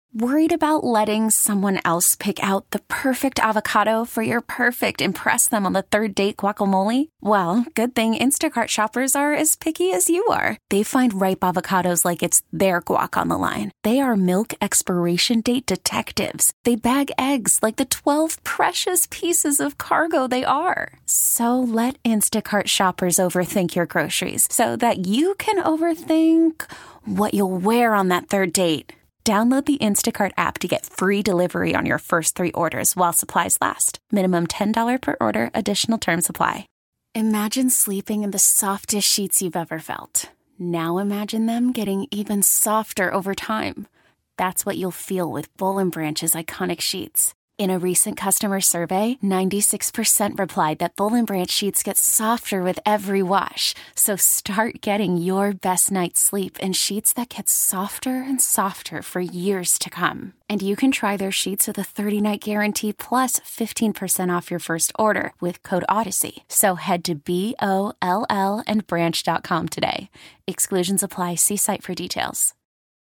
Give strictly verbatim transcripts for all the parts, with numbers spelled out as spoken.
Worried about letting someone else pick out the perfect avocado for your perfect impress them on the third date guacamole? Well, good thing Instacart shoppers are as picky as you are. They find ripe avocados like it's their guac on the line. They are milk expiration date detectives. They bag eggs like the twelve precious pieces of cargo they are. So let Instacart shoppers overthink your groceries so that you can overthink what you'll wear on that third date. Download the Instacart app to get free delivery on your first three orders while supplies last. Minimum ten dollars per order. Additional terms apply. Imagine sleeping in the softest sheets you've ever felt. Now imagine them getting even softer over time. That's what you'll feel with Boll and Branch's iconic sheets. In a recent customer survey, ninety-six percent replied that Boll and Branch sheets get softer with every wash. So start getting your best night's sleep in sheets that get softer and softer for years to come. And you can try their sheets with a thirty-night guarantee plus fifteen percent off your first order with code Odyssey. So head to B O L L and branch dot com today. Exclusions apply. See site for details.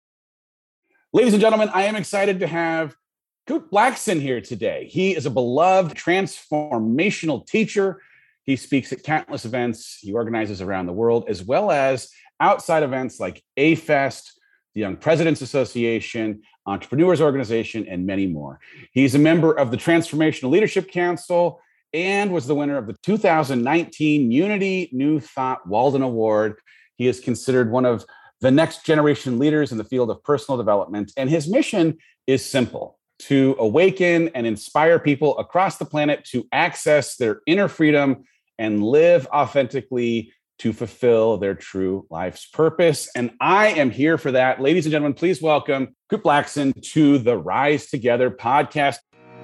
Ladies and gentlemen, I am excited to have Kute Blackson here today. He is a beloved transformational teacher. He speaks at countless events he organizes around the world, as well as outside events like A-Fest, the Young Presidents Association, Entrepreneurs Organization, and many more. He's a member of the Transformational Leadership Council and was the winner of the two thousand nineteen Unity New Thought Walden Award. He is considered one of the next generation leaders in the field of personal development, and his mission is simple: to awaken and inspire people across the planet to access their inner freedom and live authentically to fulfill their true life's purpose. And I am here for that. Ladies and gentlemen, please welcome Kute Blackson to the Rise Together podcast.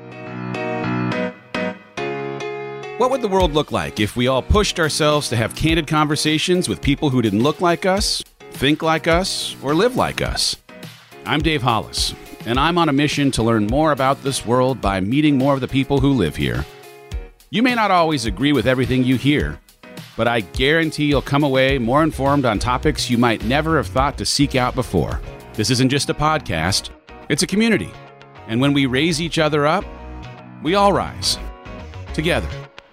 What would the world look like if we all pushed ourselves to have candid conversations with people who didn't look like us, think like us, or live like us? I'm Dave Hollis, and I'm on a mission to learn more about this world by meeting more of the people who live here. You may not always agree with everything you hear, but I guarantee you'll come away more informed on topics you might never have thought to seek out before. This isn't just a podcast, it's a community. And when we raise each other up, we all rise together.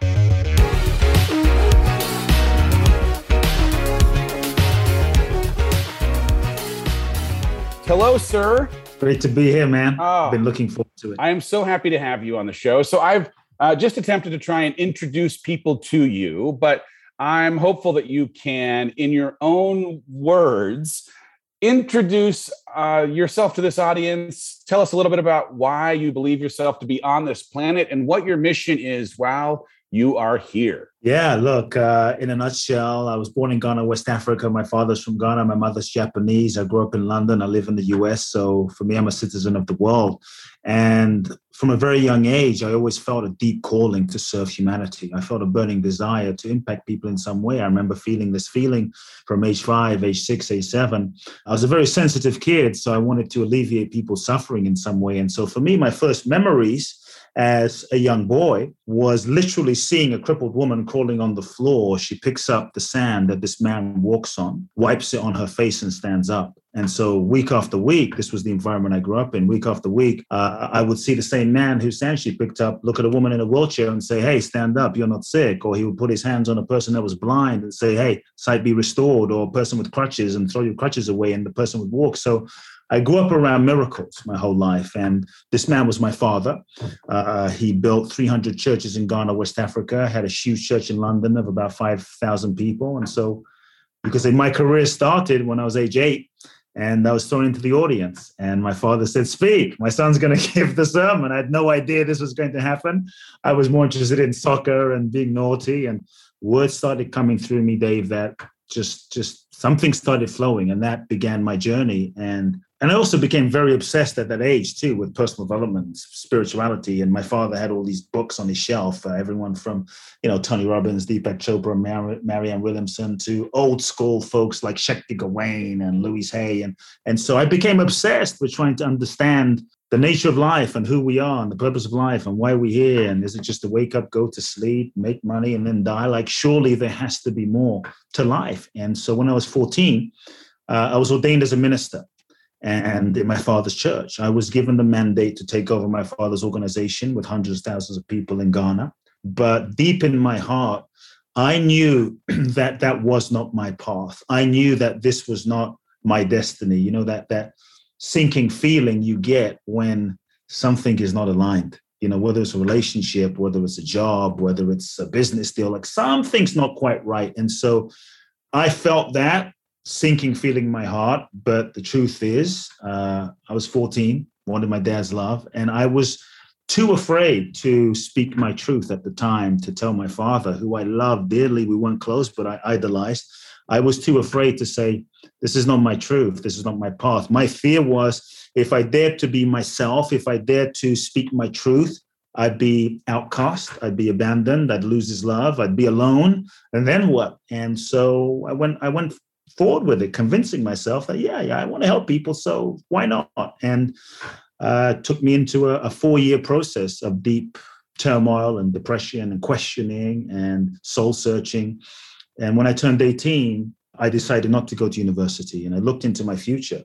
Hello, sir. Great to be here, man. Oh, I've been looking forward to it. I am so happy to have you on the show. So I've uh, just attempted to try and introduce people to you, but I'm hopeful that you can, in your own words, introduce uh, yourself to this audience. Tell us a little bit about why you believe yourself to be on this planet and what your mission is while you are here. Yeah, look, uh, in a nutshell, I was born in Ghana, West Africa. My father's from Ghana. My mother's Japanese. I grew up in London. I live in the U S. So for me, I'm a citizen of the world. And from a very young age, I always felt a deep calling to serve humanity. I felt a burning desire to impact people in some way. I remember feeling this feeling from age five, age six, age seven. I was a very sensitive kid, so I wanted to alleviate people's suffering in some way. And so for me, my first memories as a young boy was literally seeing a crippled woman crawling on the floor. She picks up the sand that this man walks on, wipes it on her face, and stands up. And so week after week, this was the environment I grew up in. Week after week, uh, I would see the same man whose sand she picked up look at a woman in a wheelchair and say, hey, stand up, you're not sick. Or he would put his hands on a person that was blind and say, hey, sight be restored. Or a person with crutches and throw your crutches away and the person would walk. So I grew up around miracles my whole life. And this man was my father. Uh, he built three hundred churches in Ghana, West Africa, had a huge church in London of about five thousand people. And so because my career started when I was age eight, and I was thrown into the audience. And my father said, speak, my son's going to give the sermon. I had no idea this was going to happen. I was more interested in soccer and being naughty. And words started coming through me, Dave, that just, just something started flowing. And that began my journey. And And I also became very obsessed at that age, too, with personal development, spirituality. And my father had all these books on his shelf, uh, everyone from, you know, Tony Robbins, Deepak Chopra, Mar- Marianne Williamson, to old school folks like Shakti Gawain and Louise Hay. And, and so I became obsessed with trying to understand the nature of life and who we are and the purpose of life and why we're here. And is it just to wake up, go to sleep, make money, and then die? Like, surely there has to be more to life. And so when I was fourteen, uh, I was ordained as a minister. and in my father's church. I was given the mandate to take over my father's organization with hundreds of thousands of people in Ghana. But deep in my heart, I knew that that was not my path. I knew that this was not my destiny. You know, that that sinking feeling you get when something is not aligned, you know, whether it's a relationship, whether it's a job, whether it's a business deal, like something's not quite right. And so I felt that sinking feeling in my heart. But the truth is, uh, I was fourteen, wanted my dad's love, and I was too afraid to speak my truth at the time, to tell my father, who I loved dearly. We weren't close, but I idolized. I was too afraid to say, this is not my truth. This is not my path. My fear was, if I dared to be myself, if I dared to speak my truth, I'd be outcast, I'd be abandoned, I'd lose his love, I'd be alone. And then what? And so I went, I went forward with it, convincing myself that, yeah, yeah, I want to help people. So why not? And uh, it took me into a, a four-year process of deep turmoil and depression and questioning and soul searching. And when I turned eighteen, I decided not to go to university. And I looked into my future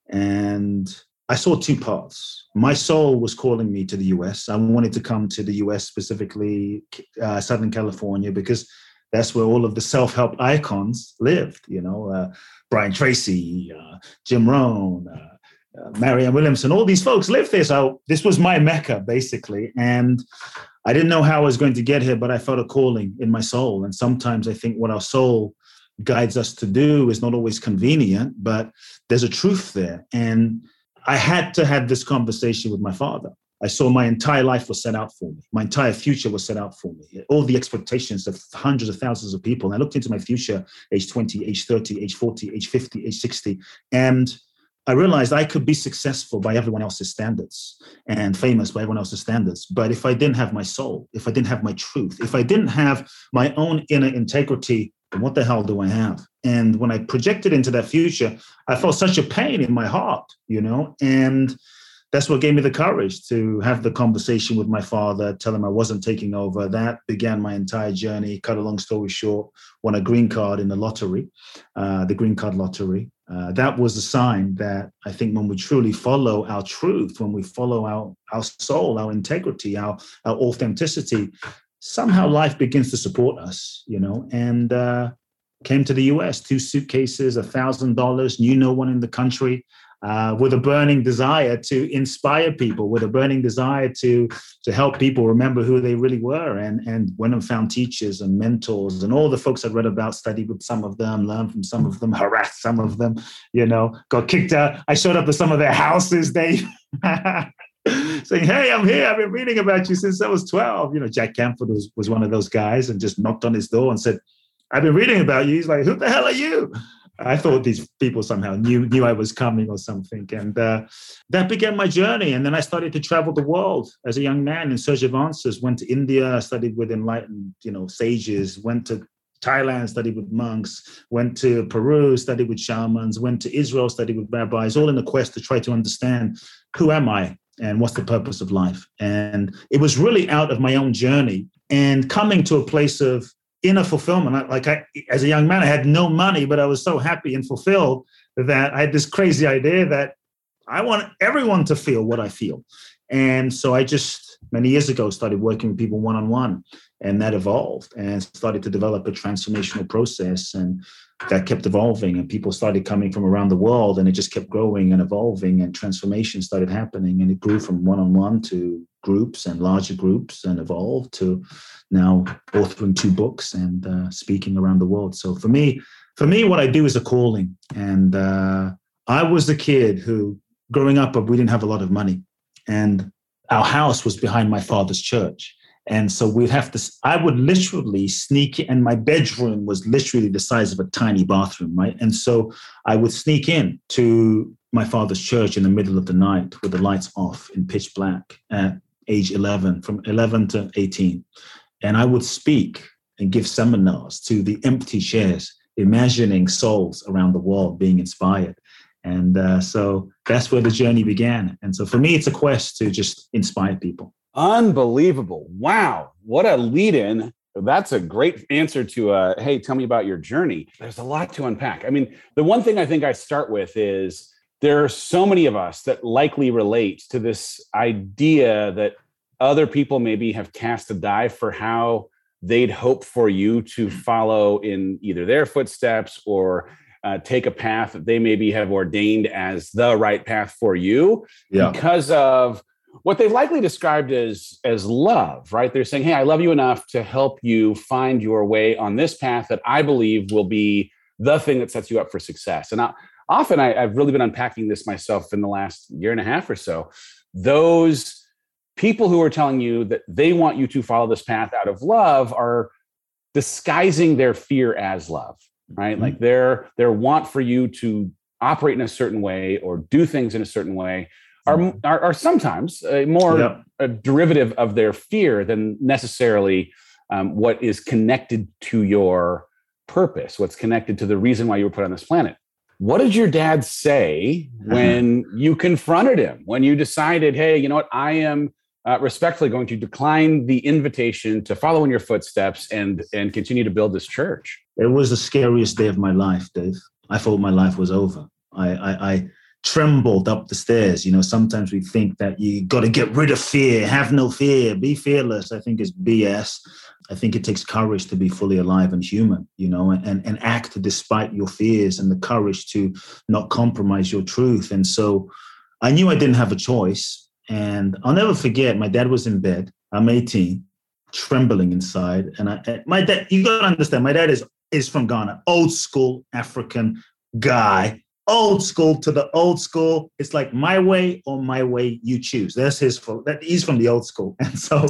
and I saw two paths. My soul was calling me to the U S. I wanted to come to the U S, specifically uh, Southern California, because that's where all of the self-help icons lived. You know, uh, Brian Tracy, uh, Jim Rohn, uh, uh, Marianne Williamson, all these folks lived there. So this was my Mecca, basically. And I didn't know how I was going to get here, but I felt a calling in my soul. And sometimes I think what our soul guides us to do is not always convenient, but there's a truth there. And I had to have this conversation with my father. I saw my entire life was set out for me. My entire future was set out for me. All the expectations of hundreds of thousands of people. And I looked into my future, age twenty, age thirty, age forty, age fifty, age sixty. And I realized I could be successful by everyone else's standards and famous by everyone else's standards. But if I didn't have my soul, if I didn't have my truth, if I didn't have my own inner integrity, then what the hell do I have? And when I projected into that future, I felt such a pain in my heart, you know, and that's what gave me the courage to have the conversation with my father, tell him I wasn't taking over. That began my entire journey. Cut a long story short, won a green card in the lottery, uh, the green card lottery. Uh, that was a sign that I think when we truly follow our truth, when we follow our, our soul, our integrity, our, our authenticity, somehow life begins to support us, you know, and uh, came to the U S, two suitcases, one thousand dollars, knew no one in the country. Uh, with a burning desire to inspire people, with a burning desire to, to help people remember who they really were. And, and went and found teachers and mentors and all the folks I'd read about, studied with some of them, learned from some of them, harassed some of them, you know, got kicked out. I showed up to some of their houses, Dave, saying, hey, I'm here. I've been reading about you since I was twelve. You know, Jack Canfield was, was one of those guys, and just knocked on his door and said, I've been reading about you. He's like, who the hell are you? I thought these people somehow knew knew I was coming or something. And uh, that began my journey. And then I started to travel the world as a young man in search of answers. Went to India, studied with enlightened, you know, sages. Went to Thailand, studied with monks. Went to Peru, studied with shamans. Went to Israel, studied with rabbis, all in a quest to try to understand, who am I and what's the purpose of life? And it was really out of my own journey and coming to a place of inner fulfillment. Like I, as a young man, I had no money, but I was so happy and fulfilled that I had this crazy idea that I want everyone to feel what I feel. And so I just, many years ago, started working with people one-on-one, and that evolved and started to develop a transformational process. And that kept evolving, and people started coming from around the world, and it just kept growing and evolving, and transformation started happening. And it grew from one-on-one to groups and larger groups, and evolved to now authoring two books and uh, speaking around the world. So for me, for me, what I do is a calling. And uh, I was the kid who, growing up, we didn't have a lot of money, and our house was behind my father's church. And so we'd have to, I would literally sneak in, and my bedroom was literally the size of a tiny bathroom, right? And so I would sneak in to my father's church in the middle of the night with the lights off in pitch black at age eleven, from eleven to eighteen. And I would speak and give seminars to the empty chairs, imagining souls around the world being inspired. And uh, so that's where the journey began. And so for me, it's a quest to just inspire people. Unbelievable. Wow. What a lead in. That's a great answer to, uh, hey, tell me about your journey. There's a lot to unpack. I mean, the one thing I think I start with is there are so many of us that likely relate to this idea that other people maybe have cast a die for how they'd hope for you to follow in either their footsteps or uh, take a path that they maybe have ordained as the right path for you yeah. because of what they've likely described as, as love, right? They're saying, hey, I love you enough to help you find your way on this path that I believe will be the thing that sets you up for success. And I, often I, I've really been unpacking this myself in the last year and a half or so. Those people who are telling you that they want you to follow this path out of love are disguising their fear as love, right? Mm-hmm. Like their, their want for you to operate in a certain way or do things in a certain way are, are, are sometimes a more yeah. a derivative of their fear than necessarily um, what is connected to your purpose, what's connected to the reason why you were put on this planet. What did your dad say when you confronted him, when you decided, hey, you know what, I am uh, respectfully going to decline the invitation to follow in your footsteps and, and continue to build this church? It was the scariest day of my life, Dave. I thought my life was over. I, I, I trembled up the stairs. You know, sometimes we think that you got to get rid of fear, have no fear, be fearless. I think it's B S. I think it takes courage to be fully alive and human, you know, and, and act despite your fears and the courage to not compromise your truth. And so I knew I didn't have a choice. And I'll never forget, my dad was in bed. I'm eighteen, trembling inside. And I, my dad, you got to understand, my dad is, is from Ghana, old school African guy, old school to the old school. It's like my way or my way, you choose. That's his fault. That he's from the old school. And so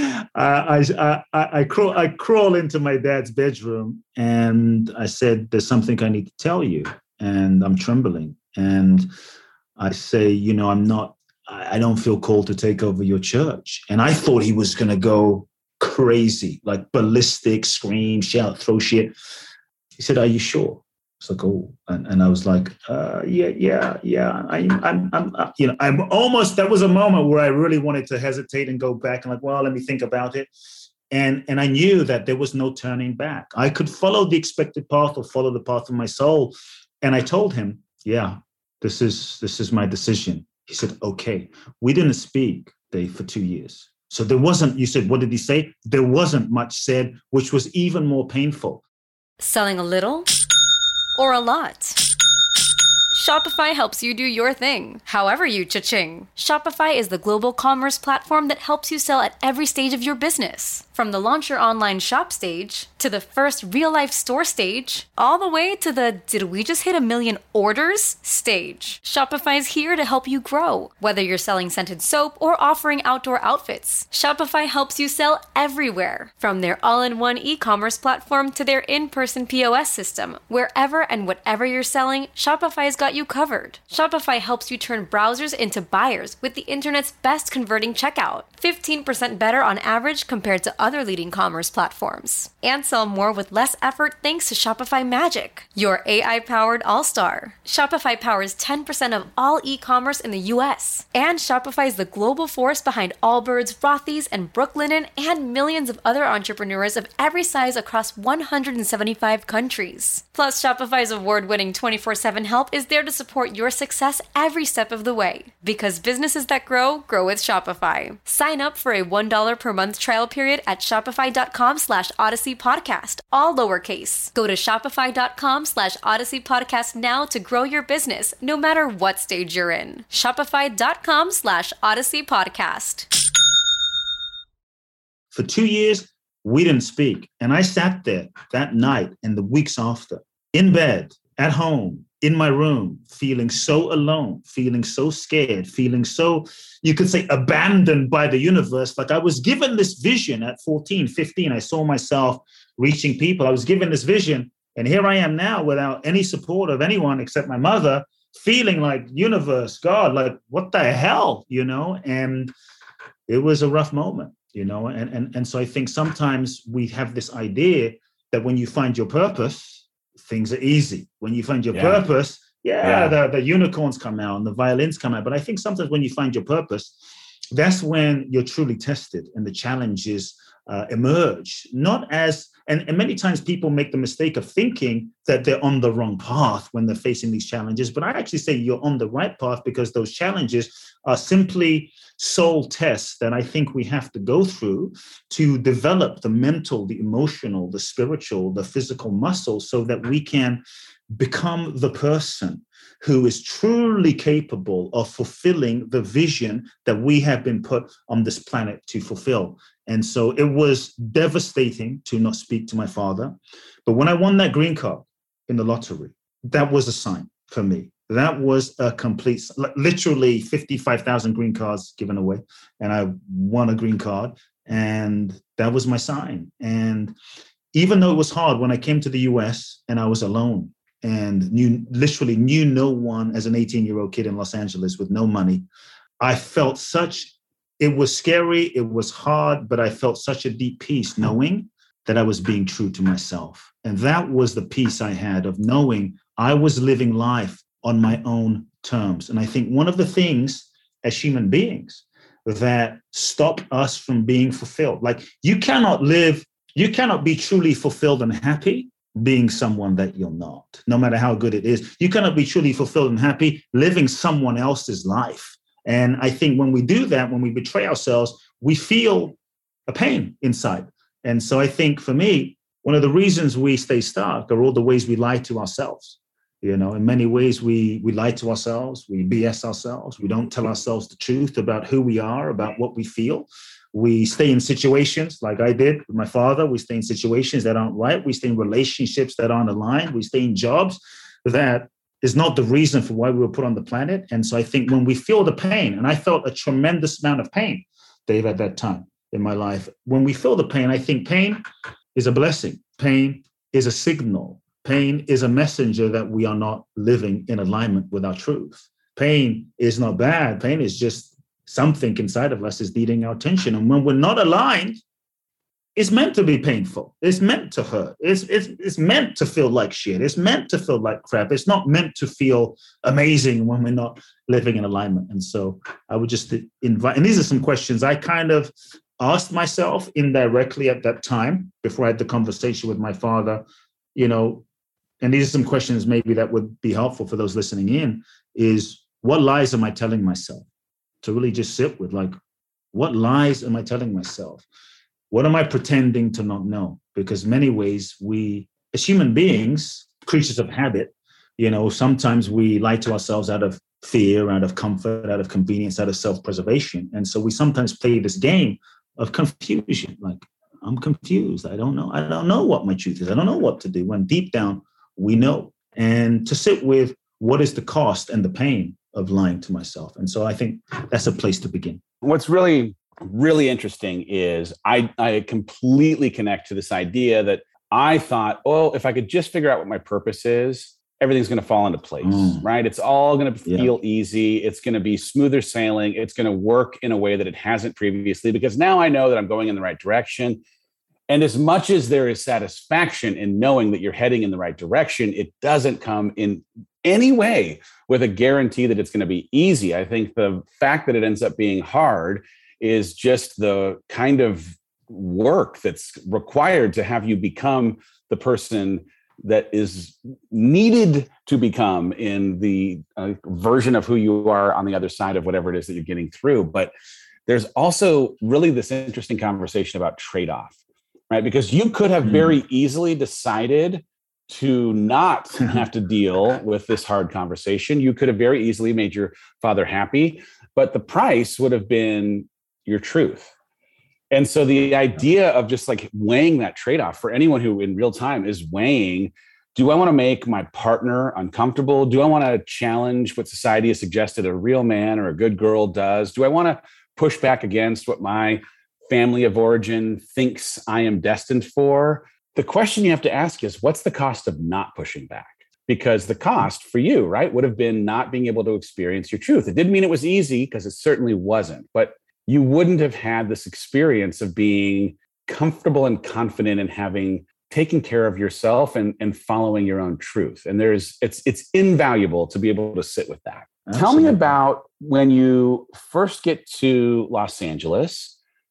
uh, I, I, I, crawl, I crawl into my dad's bedroom and I said, there's something I need to tell you. And I'm trembling. And I say, you know, I'm not, I don't feel called to take over your church. And I thought he was going to go crazy, like ballistic, scream, shout, throw shit. He said, are you sure? It's like, oh, and, and I was like, uh, yeah, yeah, yeah. I, I'm, I'm, uh, you know, I'm almost, that was a moment where I really wanted to hesitate and go back and like, well, let me think about it. And, and I knew that there was no turning back. I could follow the expected path or follow the path of my soul. And I told him, yeah, this is, this is my decision. He said, okay. We didn't speak, Dave, for two years. So there wasn't, you said, what did he say? There wasn't much said, which was even more painful. Selling a little or a lot? Shopify helps you do your thing, however you cha-ching. Shopify is the global commerce platform that helps you sell at every stage of your business. From the launch your online shop stage, to the first real-life store stage, all the way to the did we just hit a million orders stage. Shopify's here to help you grow. Whether you're selling scented soap or offering outdoor outfits, Shopify helps you sell everywhere. From their all-in-one e-commerce platform to their in-person P O S system, wherever and whatever you're selling, Shopify's got you covered. Shopify helps you turn browsers into buyers with the internet's best converting checkout. fifteen percent better on average compared to other leading commerce platforms. And sell more with less effort thanks to Shopify Magic, your A I-powered all-star. Shopify powers ten percent of all e-commerce in the U S. And Shopify is the global force behind Allbirds, Rothy's, and Brooklinen, and millions of other entrepreneurs of every size across one hundred seventy-five countries. Plus, Shopify's award-winning twenty-four seven help is there to support your success every step of the way. Because businesses that grow, grow with Shopify. Sign up for a one dollar per month trial period at shopify.com slash Odyssey Podcast, all lowercase. Go to shopify.com slash Odyssey Podcast now to grow your business, no matter what stage you're in. Shopify.com slash Odyssey Podcast. For two years, we didn't speak. And I sat there that night and the weeks after, in bed, at home, in my room, feeling so alone, feeling so scared, feeling so, you could say, abandoned by the universe. Like I was given this vision at fourteen, fifteen. I saw myself reaching people. I was given this vision. And here I am now without any support of anyone except my mother, feeling like universe, God, like what the hell, you know? And it was a rough moment, you know? And, and, and so I think sometimes we have this idea that when you find your purpose, things are easy. When you find your yeah. purpose, yeah, yeah. The, the unicorns come out and the violins come out. But I think sometimes when you find your purpose, that's when you're truly tested and the challenges uh, emerge, not as, and, and many times people make the mistake of thinking that they're on the wrong path when they're facing these challenges. But I actually say you're on the right path because those challenges are simply soul tests that I think we have to go through to develop the mental, the emotional, the spiritual, the physical muscles so that we can become the person who is truly capable of fulfilling the vision that we have been put on this planet to fulfill. And so it was devastating to not speak to my father. But when I won that green card in the lottery, that was a sign for me. That was a complete, literally fifty-five thousand green cards given away. And I won a green card. And that was my sign. And even though it was hard, when I came to the U S and I was alone, and knew literally knew no one as an eighteen-year-old kid in Los Angeles with no money, I felt such, it was scary, it was hard, but I felt such a deep peace knowing that I was being true to myself. And that was the peace I had of knowing I was living life on my own terms. And I think one of the things as human beings that stop us from being fulfilled, like you cannot live, you cannot be truly fulfilled and happy being someone that you're not, no matter how good it is. You cannot be truly fulfilled and happy living someone else's life. And I think when we do that, when we betray ourselves, we feel a pain inside. And so I think for me, one of the reasons we stay stuck are all the ways we lie to ourselves. You know, in many ways, we we lie to ourselves, we B S ourselves, we don't tell ourselves the truth about who we are, about what we feel. We stay in situations like I did with my father. We stay in situations that aren't right. We stay in relationships that aren't aligned. We stay in jobs that is not the reason for why we were put on the planet. And so I think when we feel the pain, and I felt a tremendous amount of pain, Dave, at that time in my life, when we feel the pain, I think pain is a blessing. Pain is a signal. Pain is a messenger that we are not living in alignment with our truth. Pain is not bad. Pain is just something inside of us is needing our attention. And when we're not aligned, it's meant to be painful. It's meant to hurt. It's, it's, it's meant to feel like shit. It's meant to feel like crap. It's not meant to feel amazing when we're not living in alignment. And so I would just invite, and these are some questions I kind of asked myself indirectly at that time before I had the conversation with my father, you know, and these are some questions maybe that would be helpful for those listening in, is what lies am I telling myself? To really just sit with, like, what lies am I telling myself? What am I pretending to not know? Because in many ways, we, as human beings, creatures of habit, you know, sometimes we lie to ourselves out of fear, out of comfort, out of convenience, out of self-preservation. And so we sometimes play this game of confusion. Like, I'm confused. I don't know. I don't know what my truth is. I don't know what to do. When deep down, we know. And to sit with what is the cost and the pain of lying to myself. And so I think that's a place to begin. What's really, really interesting is I, I completely connect to this idea that I thought, oh, if I could just figure out what my purpose is, everything's going to fall into place, mm. right? It's all going to feel yeah. easy. It's going to be smoother sailing. It's going to work in a way that it hasn't previously, because now I know that I'm going in the right direction. And as much as there is satisfaction in knowing that you're heading in the right direction, it doesn't come in any way with a guarantee that it's going to be easy. I think the fact that it ends up being hard is just the kind of work that's required to have you become the person that is needed to become in the uh, version of who you are on the other side of whatever it is that you're getting through. But there's also really this interesting conversation about trade-off, right? Because you could have very easily decided to not have to deal with this hard conversation. You could have very easily made your father happy, but the price would have been your truth. And so the idea of just like weighing that trade-off for anyone who in real time is weighing, do I want to make my partner uncomfortable? Do I want to challenge what society has suggested a real man or a good girl does? Do I want to push back against what my family of origin thinks I am destined for? The question you have to ask is, what's the cost of not pushing back? Because the cost for you, right, would have been not being able to experience your truth. It didn't mean it was easy, because it certainly wasn't, but you wouldn't have had this experience of being comfortable and confident in having taken care of yourself and, and following your own truth. And there's it's it's invaluable to be able to sit with that. Absolutely. Tell me about when you first get to Los Angeles.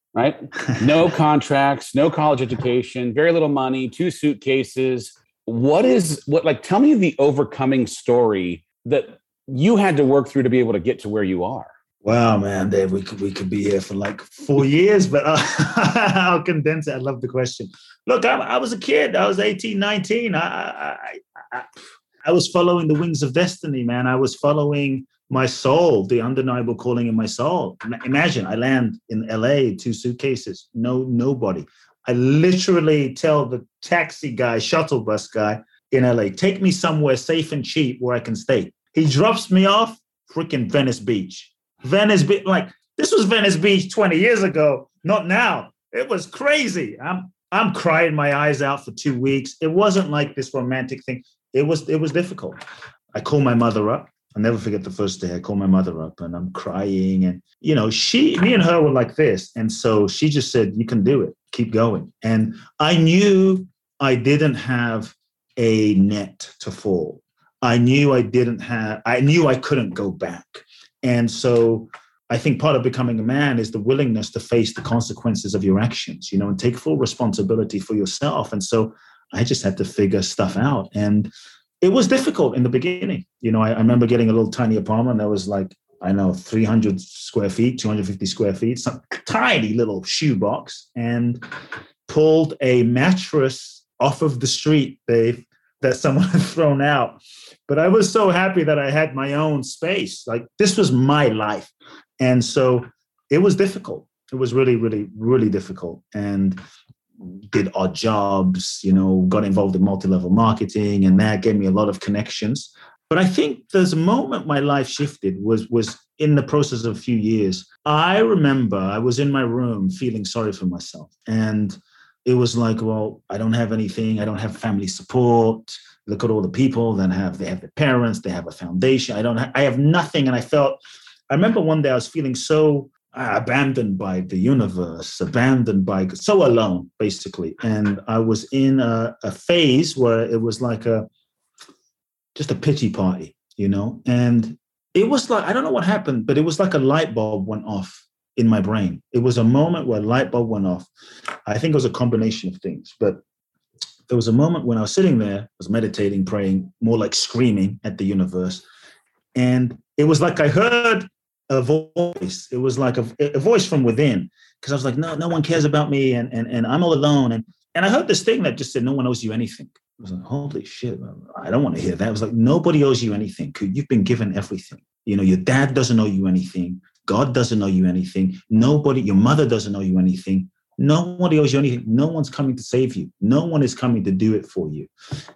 right? No contracts, no college education, very little money, two suitcases. What is what like tell me the overcoming story that you had to work through to be able to get to where you are? Wow, man, Dave, we could we could be here for like four years, but uh, I'll condense it. I love the question. Look, I, I was a kid. I was eighteen, nineteen. I, I, I, I was following the wings of destiny, man. I was following my soul, the undeniable calling in my soul. Imagine I land in L A, two suitcases, no nobody. I literally tell the taxi guy, shuttle bus guy in L A, take me somewhere safe and cheap where I can stay. He drops me off, freaking Venice Beach. Venice Beach, like this was Venice Beach twenty years ago, not now. It was crazy. I'm I'm crying my eyes out for two weeks. It wasn't like this romantic thing. It was it was difficult. I call my mother up. I'll never forget the first day I call my mother up and I'm crying. And, you know, she, me and her were like this. And so she just said, you can do it. Keep going. And I knew I didn't have a net to fall. I knew I didn't have, I knew I couldn't go back. And so I think part of becoming a man is the willingness to face the consequences of your actions, you know, and take full responsibility for yourself. And so I just had to figure stuff out. And it was difficult in the beginning. You know, I, I remember getting a little tiny apartment that was like, I know, three hundred square feet, two hundred fifty square feet, some tiny little shoebox, and pulled a mattress off of the street, Dave, that someone had thrown out. But I was so happy that I had my own space. Like, this was my life. And so it was difficult. It was really, really, really difficult. And did odd jobs, you know, got involved in multi-level marketing, and that gave me a lot of connections. But I think there's a moment my life shifted was, was in the process of a few years. I remember I was in my room feeling sorry for myself. And it was like, well, I don't have anything. I don't have family support. Look at all the people that have, they have their parents, they have a foundation. I don't have, I have nothing. And I felt, I remember one day I was feeling so uh, abandoned by the universe, abandoned by, so alone, basically. And I was in a, a phase where it was like a, just a pity party, you know? And it was like, I don't know what happened, but it was like a light bulb went off in my brain. It was a moment where a light bulb went off. I think it was a combination of things, but there was a moment when I was sitting there, I was meditating, praying, more like screaming at the universe. And it was like I heard a voice. It was like a, a voice from within, because I was like, no, no one cares about me, and, and, and I'm all alone. And, and I heard this thing that just said, no one owes you anything. I was like, holy shit, I don't want to hear that. I was like, nobody owes you anything. You've been given everything. You know, your dad doesn't owe you anything. God doesn't owe you anything. Nobody, your mother doesn't owe you anything. Nobody owes you anything. No one's coming to save you. No one is coming to do it for you.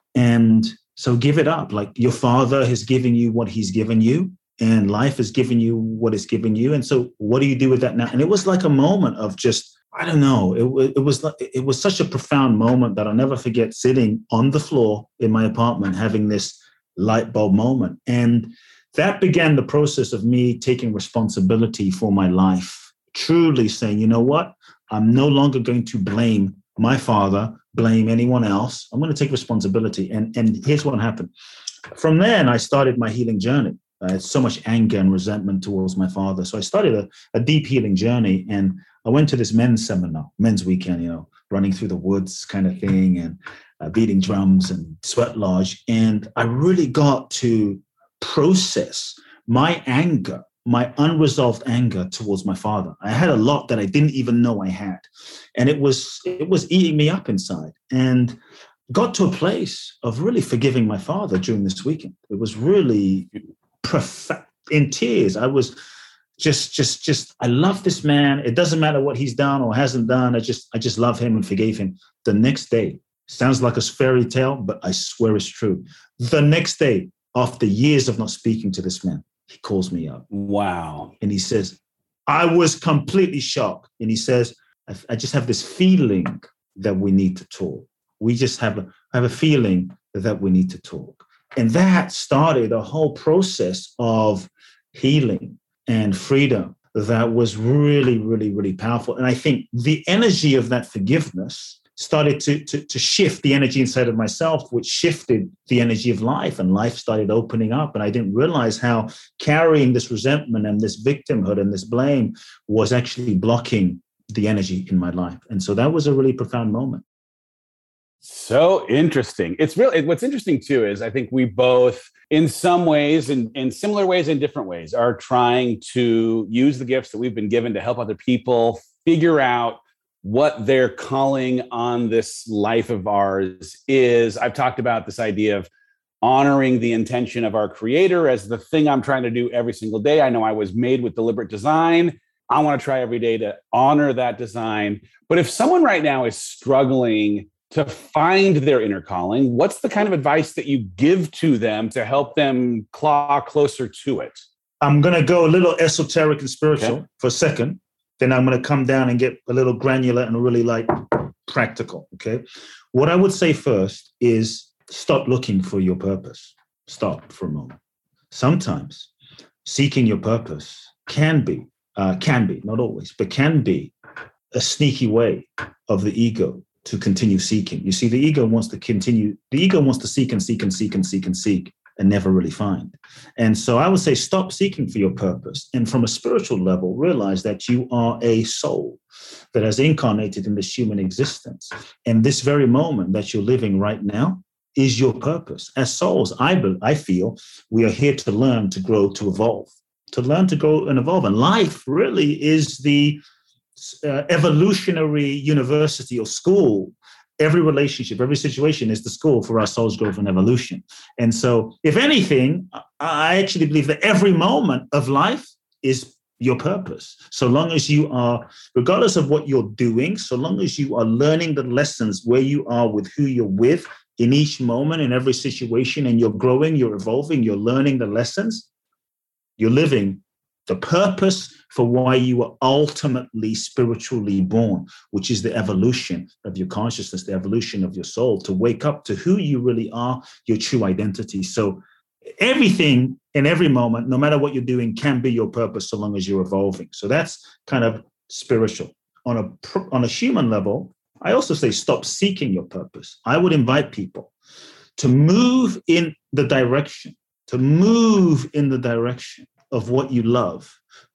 And so give it up. Like, your father has given you what he's given you, and life has given you what it's given you. And so what do you do with that now? And it was like a moment of just, I don't know. It, it was like, it was such a profound moment that I'll never forget, sitting on the floor in my apartment, having this light bulb moment. And that began the process of me taking responsibility for my life, truly saying, you know what? I'm no longer going to blame my father, blame anyone else. I'm going to take responsibility. And, and here's what happened. From then, I started my healing journey. I had so much anger and resentment towards my father. So I started a, a deep healing journey. And I went to this men's seminar, men's weekend, you know, running through the woods kind of thing, and uh, beating drums and sweat lodge. And I really got to process my anger, my unresolved anger towards my father. I had a lot that I didn't even know I had. And it was, it was eating me up inside. And got to a place of really forgiving my father during this weekend. It was really profound, in tears. I was just, just, just, I love this man. It doesn't matter what he's done or hasn't done. I just, I just love him and forgave him. The next day, sounds like a fairy tale, but I swear it's true. The next day, after years of not speaking to this man, he calls me up. Wow. And he says, I was completely shocked. And he says, I, I just have this feeling that we need to talk. We just have a, I have a feeling that we need to talk. And that started a whole process of healing and freedom that was really, really, really powerful. And I think the energy of that forgiveness started to, to, to shift the energy inside of myself, which shifted the energy of life, and life started opening up. And I didn't realize how carrying this resentment and this victimhood and this blame was actually blocking the energy in my life. And so that was a really profound moment. So interesting. It's really, what's interesting too is I think we both, in some ways, in, in similar ways, in different ways, are trying to use the gifts that we've been given to help other people figure out what their calling on this life of ours is. I've talked about this idea of honoring the intention of our creator as the thing I'm trying to do every single day. I know I was made with deliberate design. I want to try every day to honor that design. But if someone right now is struggling to find their inner calling, what's the kind of advice that you give to them to help them claw closer to it? I'm going to go a little esoteric and spiritual okay. for a second. Then I'm going to come down and get a little granular and really like practical. Okay. What I would say first is stop looking for your purpose. Stop for a moment. Sometimes seeking your purpose can be, uh, can be, not always, but can be a sneaky way of the ego to continue seeking. You see, the ego wants to continue, the ego wants to seek and seek and seek and seek and seek and never really find. And so I would say stop seeking for your purpose. And from a spiritual level, realize that you are a soul that has incarnated in this human existence. And this very moment that you're living right now is your purpose. As souls, I, I feel we are here to learn, to grow, to evolve, to learn, to grow and evolve. And life really is the uh, evolutionary university or school. Every relationship, every situation is the school for our soul's growth and evolution. And so, if anything, I actually believe that every moment of life is your purpose. So long as you are, regardless of what you're doing, so long as you are learning the lessons where you are with who you're with in each moment, in every situation, and you're growing, you're evolving, you're learning the lessons, you're living the purpose for why you were ultimately spiritually born, which is the evolution of your consciousness, the evolution of your soul, to wake up to who you really are, your true identity. So everything in every moment, no matter what you're doing, can be your purpose so long as you're evolving. So that's kind of spiritual. On a, on a human level, I also say stop seeking your purpose. I would invite people to move in the direction, to move in the direction of what you love,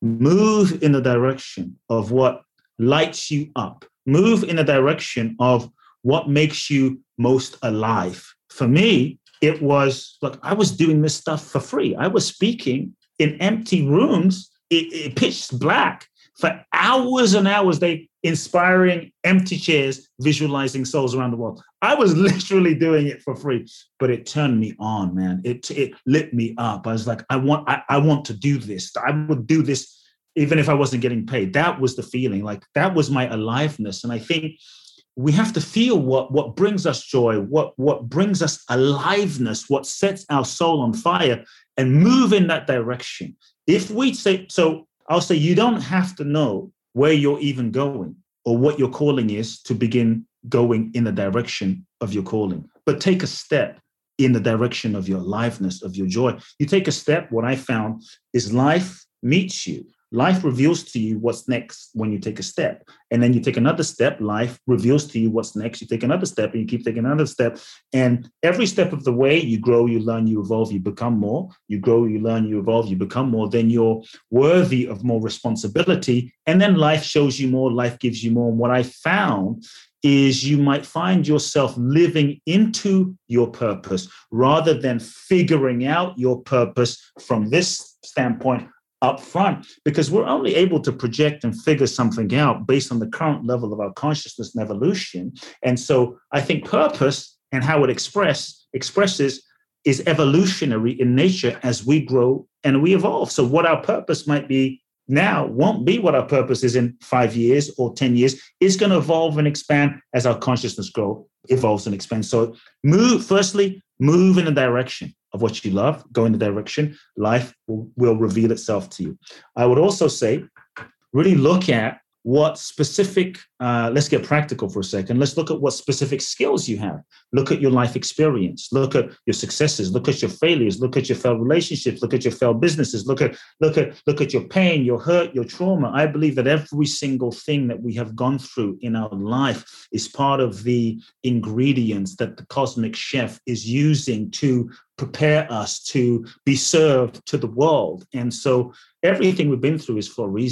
move in the direction of what lights you up, move in the direction of what makes you most alive. For me, it was, look, I was doing this stuff for free. I was speaking in empty rooms, it, it pitch black for hours and hours, they inspiring empty chairs, visualizing souls around the world. I was literally doing it for free, but it turned me on, man. It it lit me up. I was like, I want, I, I want to do this. I would do this even if I wasn't getting paid. That was the feeling. Like that was my aliveness. And I think we have to feel what, what brings us joy, what, what brings us aliveness, what sets our soul on fire, and move in that direction. If we say, so I'll say you don't have to know where you're even going or what your calling is to begin going in the direction of your calling, but take a step in the direction of your aliveness, of your joy. You take a step, what I found is life meets you. Life reveals to you what's next when you take a step. And then you take another step, life reveals to you what's next. You take another step and you keep taking another step. And every step of the way, you grow, you learn, you evolve, you become more. You grow, you learn, you evolve, you become more. Then you're worthy of more responsibility. And then life shows you more, life gives you more. And what I found is you might find yourself living into your purpose rather than figuring out your purpose from this standpoint up front, because we're only able to project and figure something out based on the current level of our consciousness and evolution. And so I think purpose and how it express expresses is evolutionary in nature as we grow and we evolve. So what our purpose might be now won't be what our purpose is in five years or ten years. It's going to evolve and expand as our consciousness grows, evolves and expands. So move, firstly, move in the direction of what you love, go in the direction, life will, will reveal itself to you. I would also say, really look at what specific, uh, let's get practical for a second. Let's look at what specific skills you have. Look at your life experience. Look at your successes. Look at your failures. Look at your failed relationships. Look at your failed businesses. Look at, look at, look at your pain, your hurt, your trauma. I believe that every single thing that we have gone through in our life is part of the ingredients that the cosmic chef is using to prepare us to be served to the world. And so everything we've been through is for a reason.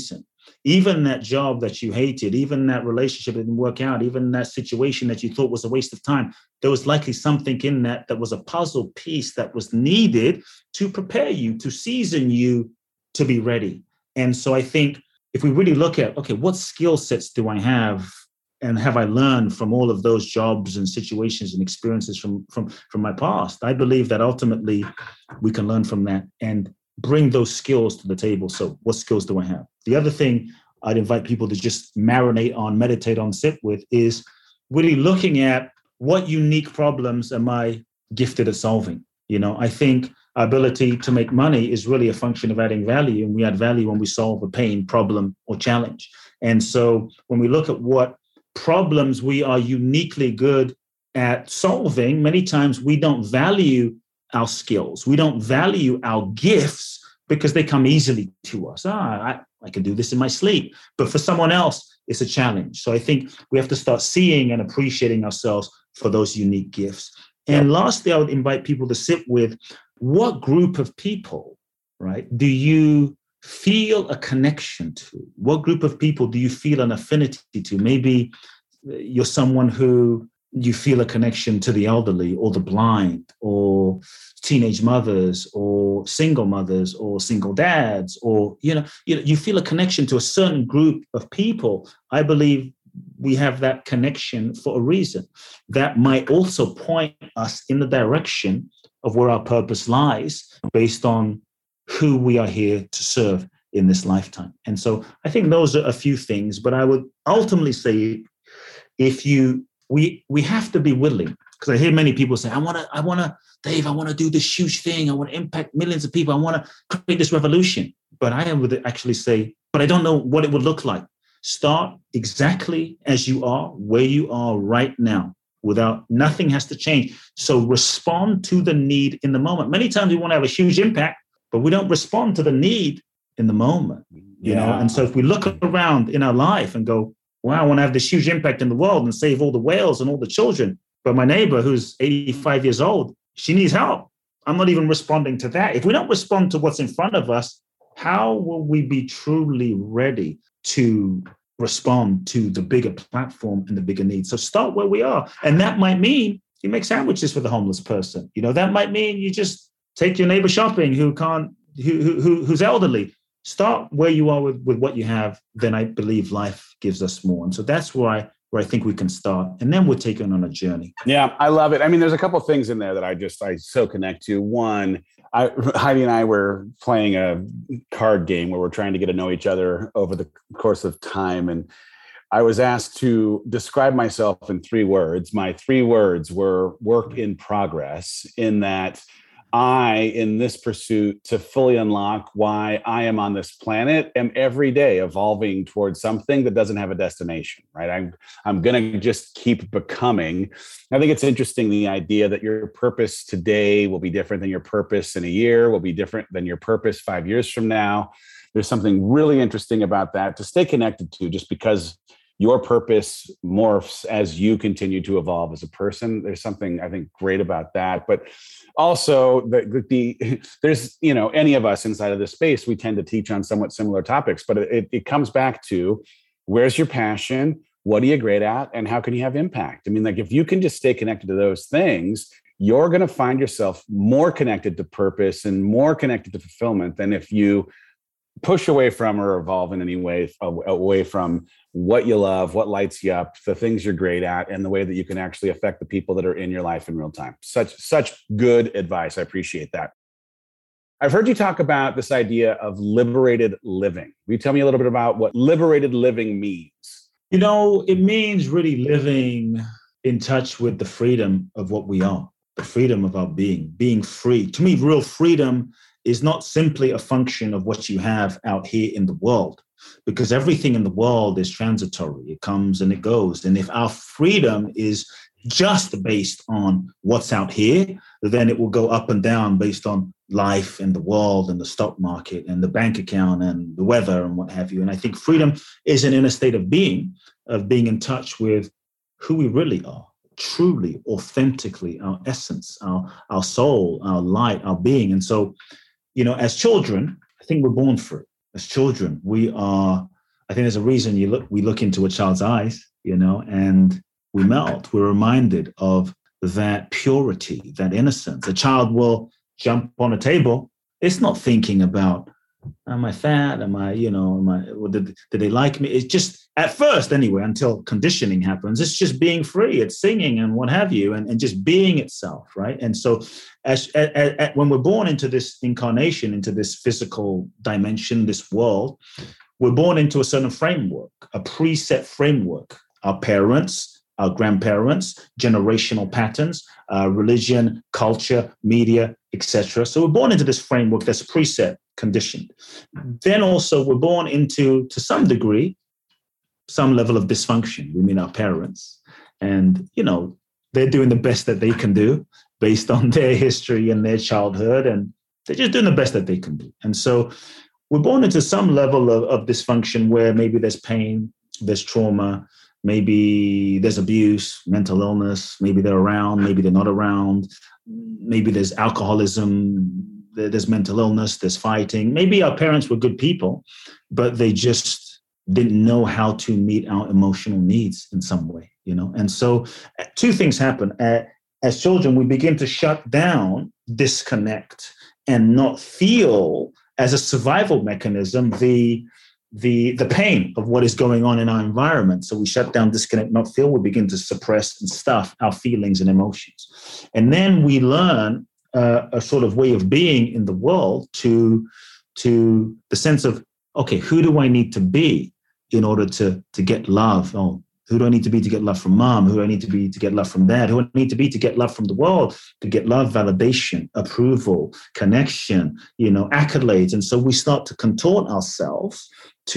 Even that job that you hated, even that relationship that didn't work out, even that situation that you thought was a waste of time, there was likely something in that that was a puzzle piece that was needed to prepare you, to season you to be ready. And so I think if we really look at, okay, what skill sets do I have and have I learned from all of those jobs and situations and experiences from, from, from my past? I believe that ultimately we can learn from that and bring those skills to the table. So what skills do I have? The other thing I'd invite people to just marinate on, meditate on, sit with is really looking at what unique problems am I gifted at solving? You know, I think our ability to make money is really a function of adding value, and we add value when we solve a pain, problem, or challenge. And so when we look at what problems we are uniquely good at solving, many times we don't value our skills. We don't value our gifts because they come easily to us. Ah, I, I can do this in my sleep. But for someone else, it's a challenge. So I think we have to start seeing and appreciating ourselves for those unique gifts. And lastly, I would invite people to sit with what group of people, right, do you feel a connection to? What group of people do you feel an affinity to? Maybe you're someone who you feel a connection to the elderly or the blind or teenage mothers or single mothers or single dads, or, you know, you know, you feel a connection to a certain group of people. I believe we have that connection for a reason. That might also point us in the direction of where our purpose lies based on who we are here to serve in this lifetime. And so I think those are a few things, but I would ultimately say if you, we, we have to be willing, because I hear many people say, I want to, I want to, Dave, I want to do this huge thing. I want to impact millions of people. I want to create this revolution. But I would actually say, but I don't know what it would look like. Start exactly as you are, where you are right now, without, nothing has to change. So respond to the need in the moment. Many times we want to have a huge impact, but we don't respond to the need in the moment, you yeah. know? And so if we look around in our life and go, wow, I want to have this huge impact in the world and save all the whales and all the children, but my neighbor who's eighty-five years old, she needs help. I'm not even responding to that. If we don't respond to what's in front of us, how will we be truly ready to respond to the bigger platform and the bigger needs? So start where we are. And that might mean you make sandwiches for the homeless person. You know, that might mean you just take your neighbor shopping who can't, who, who, who's elderly. Start where you are with, with what you have. Then I believe life gives us more. And so that's why where I think we can start. And then we're taking on a journey. Yeah, I love it. I mean, there's a couple of things in there that I just, I so connect to. One, I, Heidi and I were playing a card game where we're trying to get to know each other over the course of time. And I was asked to describe myself in three words. My three words were work in progress, in that I, in this pursuit to fully unlock why I am on this planet, am every day evolving towards something that doesn't have a destination, right? I'm, I'm going to just keep becoming. I think it's interesting, the idea that your purpose today will be different than your purpose in a year, will be different than your purpose five years from now. There's something really interesting about that to stay connected to, just because your purpose morphs as you continue to evolve as a person. There's something, I think, great about that. But also, the, the there's, you know, any of us inside of this space, we tend to teach on somewhat similar topics, but it, it comes back to, where's your passion? What are you great at? And how can you have impact? I mean, like, if you can just stay connected to those things, you're going to find yourself more connected to purpose and more connected to fulfillment than if you push away from or evolve in any way away from what you love, what lights you up, the things you're great at, and the way that you can actually affect the people that are in your life in real time. Such, such good advice. I appreciate that. I've heard you talk about this idea of liberated living. Will you tell me a little bit about what liberated living means? You know, it means really living in touch with the freedom of what we are, the freedom of our being, being free. To me, real freedom is not simply a function of what you have out here in the world, because everything in the world is transitory. It comes and it goes. And if our freedom is just based on what's out here, then it will go up and down based on life and the world and the stock market and the bank account and the weather and what have you. And I think freedom is an inner state of being, of being in touch with who we really are, truly, authentically, our essence, our, our soul, our light, our being. And so, you know, as children, I think we're born free. As children, we are I think there's a reason you look, we look into a child's eyes, you know, and we melt. We're reminded of that purity, that innocence. A child will jump on a table. It's not thinking about, am I fat? Am I, you know, am I, did, did they like me? It's just, at first anyway, until conditioning happens, it's just being free. It's singing and what have you, and, and just being itself, right? And so as, as, as when we're born into this incarnation, into this physical dimension, this world, we're born into a certain framework, a preset framework. Our parents, our grandparents, generational patterns, uh, religion, culture, media, et cetera. So we're born into this framework that's preset, conditioned. Then also we're born into, to some degree, some level of dysfunction. We mean our parents. And, you know, they're doing the best that they can do based on their history and their childhood. And they're just doing the best that they can do. And so we're born into some level of, of dysfunction where maybe there's pain, there's trauma, maybe there's abuse, mental illness, maybe they're around, maybe they're not around, maybe there's alcoholism, there's mental illness, there's fighting. Maybe our parents were good people, but they just didn't know how to meet our emotional needs in some way, you know? And so two things happen. As children, we begin to shut down, disconnect, and not feel as a survival mechanism the the the pain of what is going on in our environment. So we shut down, disconnect, not feel. We begin to suppress and stuff our feelings and emotions. And then we learn uh, a sort of way of being in the world to, to the sense of, okay, who do I need to be in order to, to get love? Oh, who do I need to be to get love from mom? Who do I need to be to get love from dad? Who do I need to be to get love from the world? To get love, validation, approval, connection, you know, accolades. And so we start to contort ourselves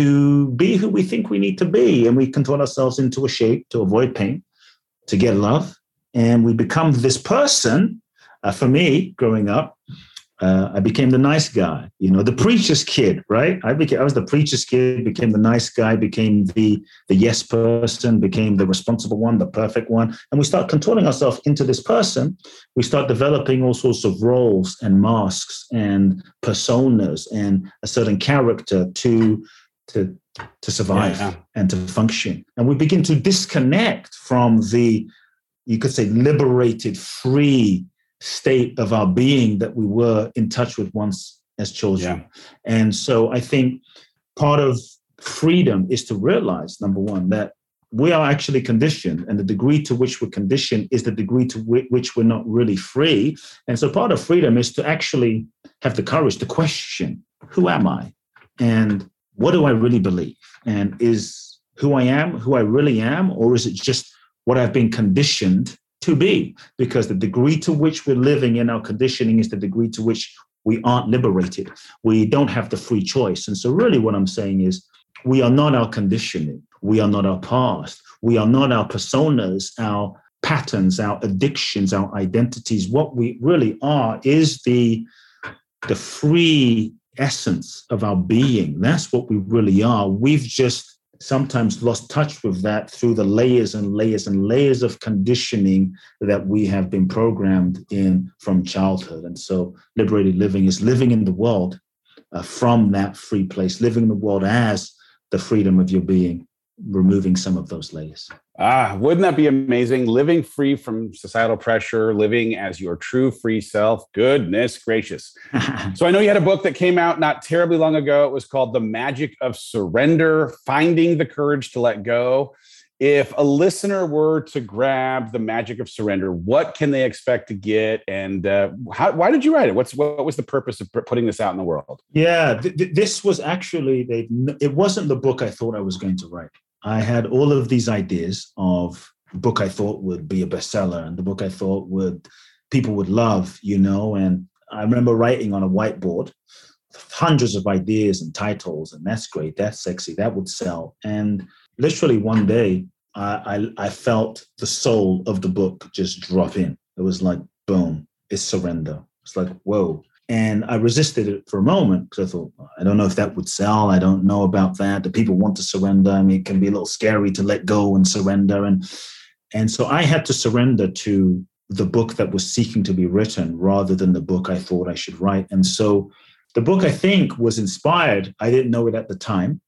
to be who we think we need to be. And we contort ourselves into a shape to avoid pain, to get love. And we become this person. Uh, for me, growing up, Uh, I became the nice guy, you know, the preacher's kid, right? I became, I was the preacher's kid, became the nice guy, became the, the yes person, became the responsible one, the perfect one. And we start contorting ourselves into this person. We start developing all sorts of roles and masks and personas and a certain character to, to, to survive yeah. and to function. And we begin to disconnect from the, you could say, liberated, free state of our being that we were in touch with once as children. Yeah. And so I think part of freedom is to realize, number one, that we are actually conditioned, and the degree to which we're conditioned is the degree to w- which we're not really free. And so part of freedom is to actually have the courage to question, who am I? And what do I really believe? And is who I am who I really am, or is it just what I've been conditioned to be? Because the degree to which we're living in our conditioning is the degree to which we aren't liberated. We don't have the free choice. And so really what I'm saying is we are not our conditioning. We are not our past. We are not our personas, our patterns, our addictions, our identities. What we really are is the, the free essence of our being. That's what we really are. We've just sometimes lost touch with that through the layers and layers and layers of conditioning that we have been programmed in from childhood. And so liberated living is living in the world uh, from that free place, living in the world as the freedom of your being, removing some of those layers. Ah, wouldn't that be amazing? Living free from societal pressure, living as your true free self. Goodness gracious. So I know you had a book that came out not terribly long ago. It was called The Magic of Surrender, Finding the Courage to Let Go. If a listener were to grab The Magic of Surrender, what can they expect to get? And uh, how, why did you write it? What's What was the purpose of putting this out in the world? Yeah, th- th- this was actually, they, it wasn't the book I thought I was going to write. I had all of these ideas of the book I thought would be a bestseller and the book I thought would people would love, you know. And I remember writing on a whiteboard hundreds of ideas and titles, and that's great, that's sexy, that would sell. And literally one day, I, I, I felt the soul of the book just drop in. It was like, boom, it's surrender. It's like, whoa. And I resisted it for a moment because I thought, I don't know if that would sell. I don't know about that. The people want to surrender. I mean, it can be a little scary to let go and surrender. And, and so I had to surrender to the book that was seeking to be written rather than the book I thought I should write. And so the book, I think, was inspired. I didn't know it at the time,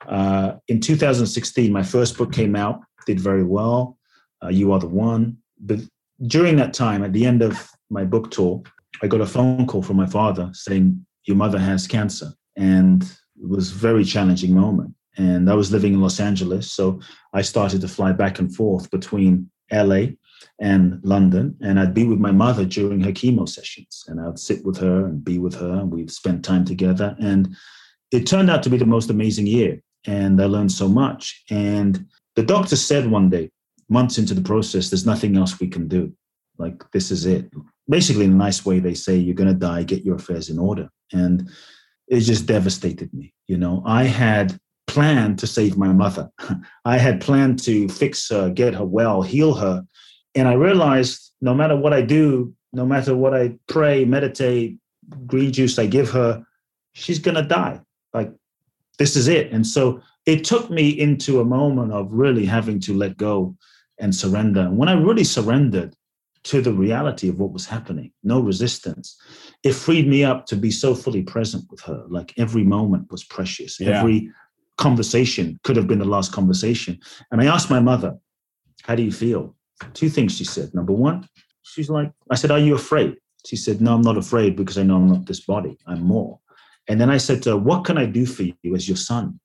Uh, in two thousand sixteen, my first book came out, did very well. Uh, You Are the One. But during that time, at the end of my book tour, I got a phone call from my father saying, your mother has cancer. And it was a very challenging moment. And I was living in Los Angeles. So I started to fly back and forth between L A and London. And I'd be with my mother during her chemo sessions. And I'd sit with her and be with her. And we'd spend time together. And it turned out to be the most amazing year. And I learned so much. And the doctor said one day, months into the process, there's nothing else we can do. Like, this is it. Basically, in a nice way, they say, you're going to die, get your affairs in order. And it just devastated me. You know, I had planned to save my mother. I had planned to fix her, get her well, heal her. And I realized no matter what I do, no matter what I pray, meditate, green juice I give her, she's going to die. Like, this is it. And so it took me into a moment of really having to let go and surrender. And when I really surrendered to the reality of what was happening, no resistance, it freed me up to be so fully present with her. Like, every moment was precious. Yeah. Every conversation could have been the last conversation. And I asked my mother, how do you feel? Two things she said. Number one, she's like, I said, are you afraid? She said, no, I'm not afraid because I know I'm not this body. I'm more. And then I said to her, what can I do for you as your son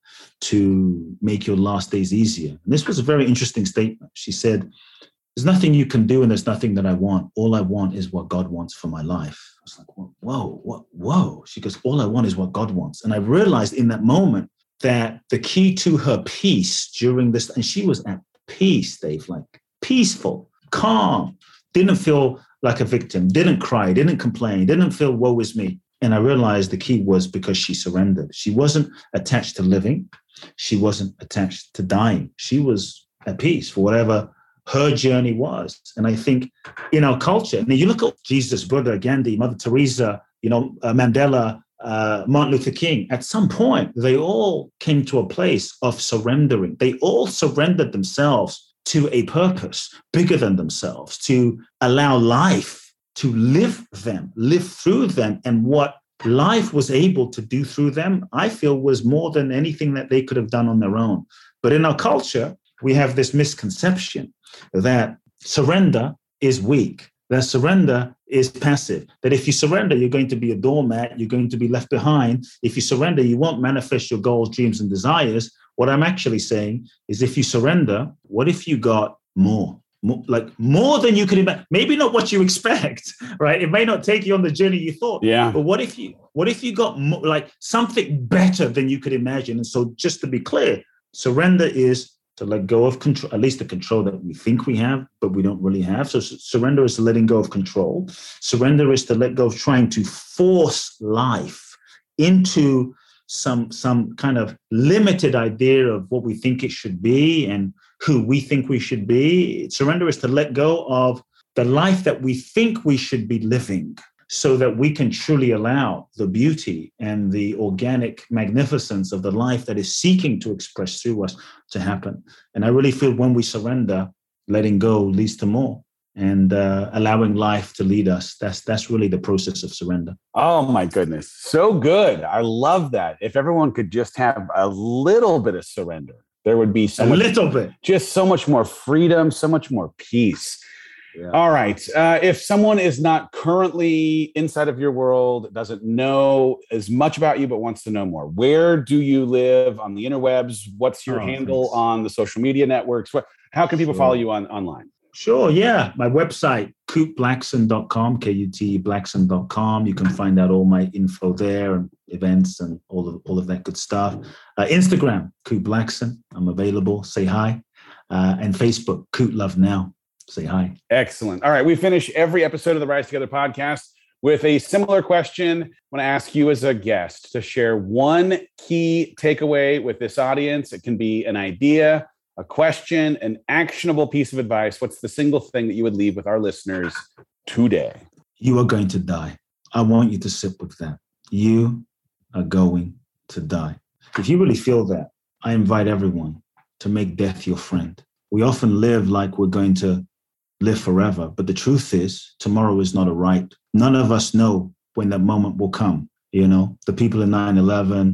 to make your last days easier? And this was a very interesting statement. She said, there's nothing you can do and there's nothing that I want. All I want is what God wants for my life. I was like, whoa, what, whoa. She goes, all I want is what God wants. And I realized in that moment that the key to her peace during this, and she was at peace, Dave, like peaceful, calm, didn't feel like a victim, didn't cry, didn't complain, didn't feel woe is me. And I realized the key was because she surrendered. She wasn't attached to living. She wasn't attached to dying. She was at peace for whatever her journey was. And I think in our culture, and you look at Jesus, Buddha, Gandhi, Mother Teresa, you know, uh, Mandela, uh, Martin Luther King, at some point, they all came to a place of surrendering. They all surrendered themselves to a purpose bigger than themselves, to allow life to live them, live through them. And what life was able to do through them, I feel, was more than anything that they could have done on their own. But in our culture, we have this misconception that surrender is weak, that surrender is passive, that if you surrender, you're going to be a doormat, you're going to be left behind. If you surrender, you won't manifest your goals, dreams, and desires. What I'm actually saying is, if you surrender, what if you got more? More, like more than you could imagine, maybe not what you expect, right? It may not take you on the journey you thought. Yeah. But what if you, what if you got more, like something better than you could imagine? And so, just to be clear, surrender is to let go of control, at least the control that we think we have, but we don't really have. So surrender is to letting go of control. Surrender is to let go of trying to force life into some some kind of limited idea of what we think it should be and who we think we should be. Surrender is to let go of the life that we think we should be living so that we can truly allow the beauty and the organic magnificence of the life that is seeking to express through us to happen. And I really feel when we surrender, letting go leads to more. And uh, allowing life to lead us. That's that's really the process of surrender. Oh, my goodness. So good. I love that. If everyone could just have a little bit of surrender, there would be so a much, little bit, just so much more freedom, so much more peace. Yeah. All right. Uh, if someone is not currently inside of your world, doesn't know as much about you, but wants to know more, where do you live on the interwebs? What's your oh, handle thanks. on the social media networks? What, how can people sure. follow you on online? Sure, yeah. My website, kute blackson dot com, K U T E blackson dot com. You can find out all my info there and events and all of all of that good stuff. Uh, Instagram, Kute Blackson. I'm available. Say hi. Uh, and Facebook, Kute Love Now. Say hi. Excellent. All right. We finish every episode of the Rise Together podcast with a similar question. I want to ask you as a guest to share one key takeaway with this audience. It can be an idea, a question, an actionable piece of advice. What's the single thing that you would leave with our listeners today? You are going to die. I want you to sit with that. You are going to die. If you really feel that, I invite everyone to make death your friend. We often live like we're going to live forever, but the truth is tomorrow is not a right. None of us know when that moment will come. You know, the people in nine eleven,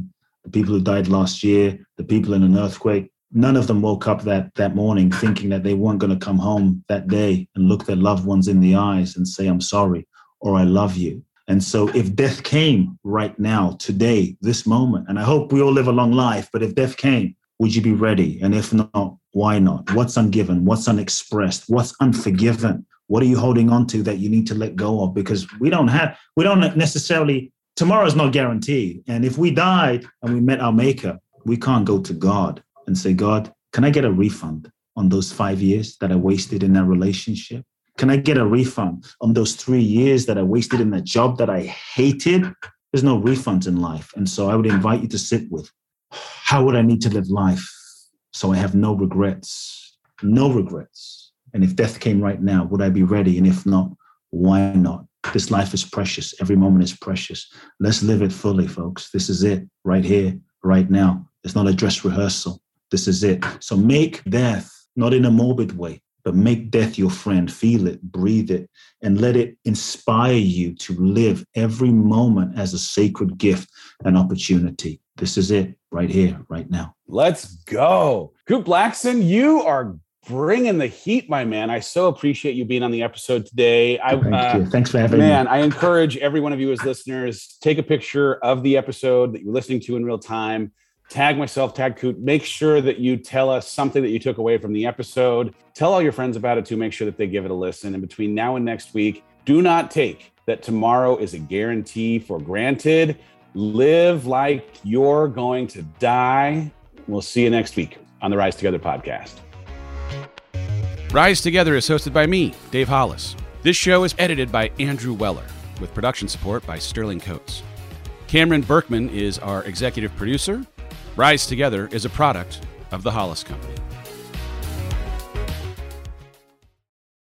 the people who died last year, the people in an earthquake, none of them woke up that, that morning thinking that they weren't going to come home that day and look their loved ones in the eyes and say, I'm sorry, or I love you. And so if death came right now, today, this moment, and I hope we all live a long life, but if death came, would you be ready? And if not, why not? What's ungiven? What's unexpressed? What's unforgiven? What are you holding on to that you need to let go of? Because we don't have, we don't necessarily, tomorrow is not guaranteed. And if we died and we met our maker, we can't go to God and say, God, can I get a refund on those five years that I wasted in that relationship? Can I get a refund on those three years that I wasted in that job that I hated? There's no refunds in life. And so I would invite you to sit with, how would I need to live life so I have no regrets? No regrets. And if death came right now, would I be ready? And if not, why not? This life is precious. Every moment is precious. Let's live it fully, folks. This is it right here, right now. It's not a dress rehearsal. This is it. So make death, not in a morbid way, but make death your friend. Feel it, breathe it, and let it inspire you to live every moment as a sacred gift and opportunity. This is it right here, right now. Let's go. Kute Blackson, you are bringing the heat, my man. I so appreciate you being on the episode today. I, Thank uh, you. Thanks for having man, me. I encourage every one of you as listeners, take a picture of the episode that you're listening to in real time. Tag myself, tag Kute. Make sure that you tell us something that you took away from the episode. Tell all your friends about it too. Make sure that they give it a listen. And between now and next week, do not take that tomorrow is a guarantee for granted. Live like you're going to die. We'll see you next week on the Rise Together podcast. Rise Together is hosted by me, Dave Hollis. This show is edited by Andrew Weller, with production support by Sterling Coates. Cameron Berkman is our executive producer. Rise Together is a product of the Hollis Company.